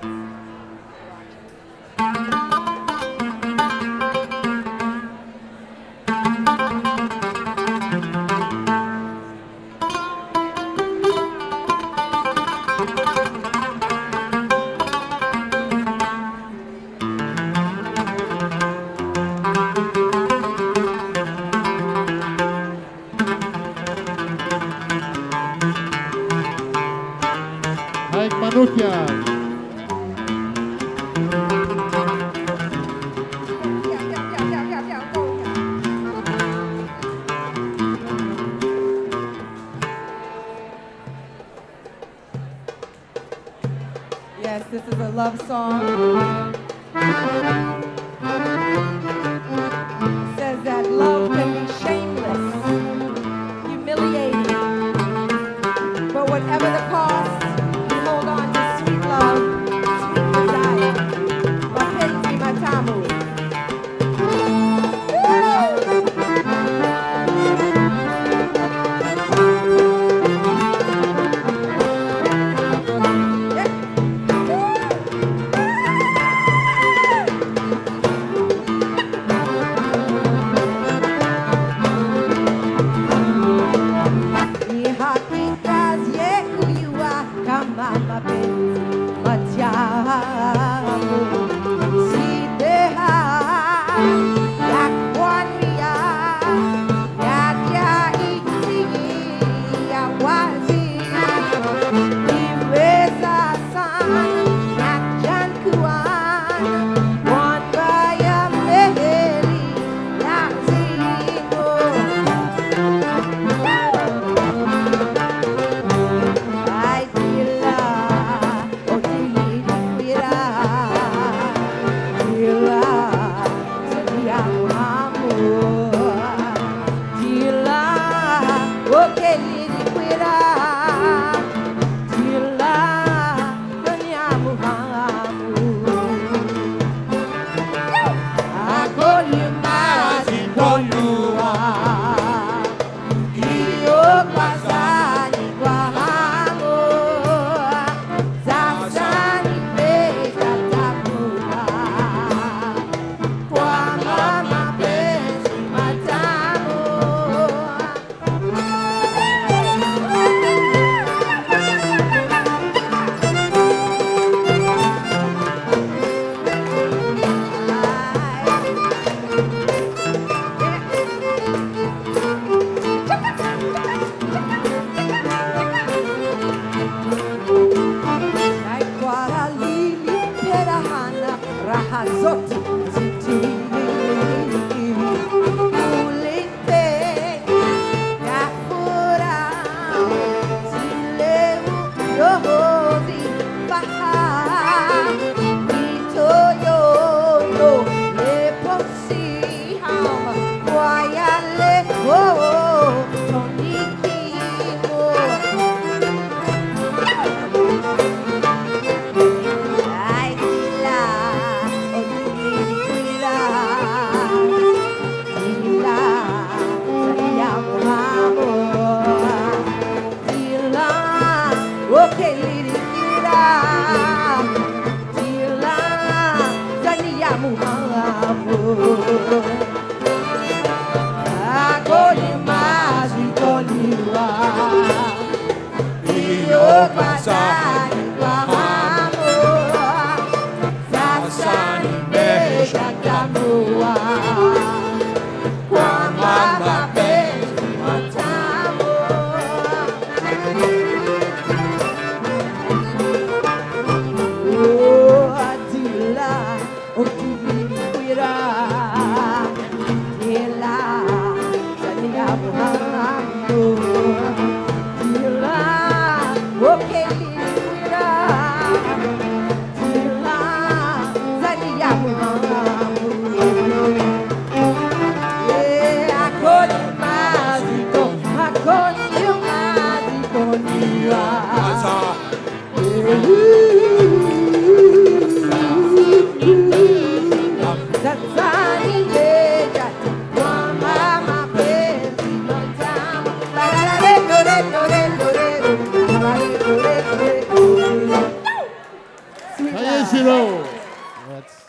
Baik manusia. Yes, this is a love song. It says that love can be shameless, humiliating, but whatever the cost, you hold on to sweet love, sweet desire. Mapenzi matamu. Ni hakika yekuwa kama mapenzi matamu, sideha ya kwania yajaiti ya wazi iweza sana yajan kuan wanda ya meheri ya zino. Ay tila, oh tila, tila, sedia amor, tila, oh tila, tila, sedia amor. Acolhe mais e colhua, io passani qua amor, zasani pega tapua, qua mama pensi matamo. Ai quara lili perahana rahazotti ziti ulite kafura sileu yohozi baha ito yo no le posi hama wayale ho toniki mo. Ay tila, oh tila, tila, sayang amor, tila, oh tila, tila, sayang amor. Acolhe mais e colhua, io passai qua amor, sassani beija camua, qua mama pensi matamo. Oh, atila, oh, tila, Kaya Shiro. That's